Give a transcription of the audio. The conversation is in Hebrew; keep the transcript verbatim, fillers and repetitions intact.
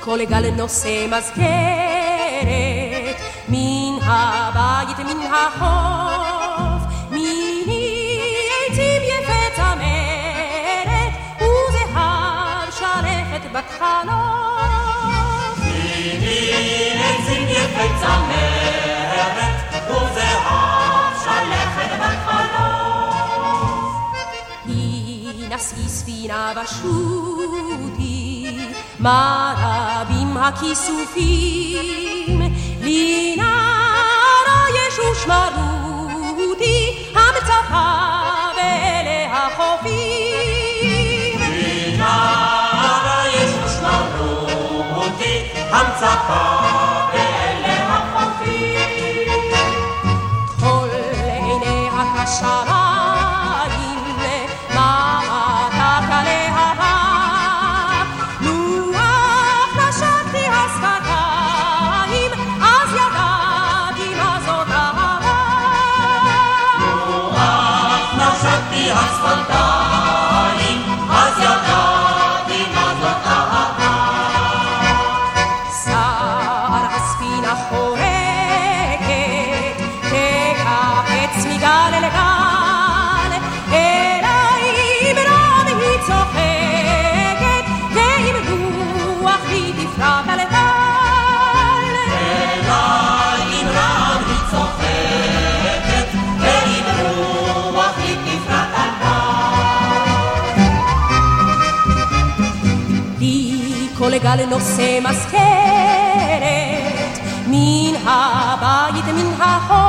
כל גל נושא מזכרת, מן הבית מן החוף, מיני עצים יפה צמרת, וזהב שלכת בחלוף. מיני עצים יפה צמרת, וזהב שלכת בחלוף. היא נשאי ספינה ושוטי, מה רבים הכיסופים, לי נערה יש ושמרותי, המצפה ואלה החופים. לי נערה יש ושמרותי, המצפה ואלה החופים. כל עיניה כשמיים, מבטך להבה, לוח נשקתי השפתיים, אז ידעתי מה זאת אהבה. לוח נשקתי השפתיים, אז ידעתי מה זאת אהבה. שר הספינה חורקת, תקפץ מגל אל גל, אליי ברם היא צוחקת, ועם רוח היא תפרח על טל. אליי עם רם היא צוחקת, ועם רוח היא תפרח על טל. לי כל גל נושא מזכרת, מן הבית מן החוף,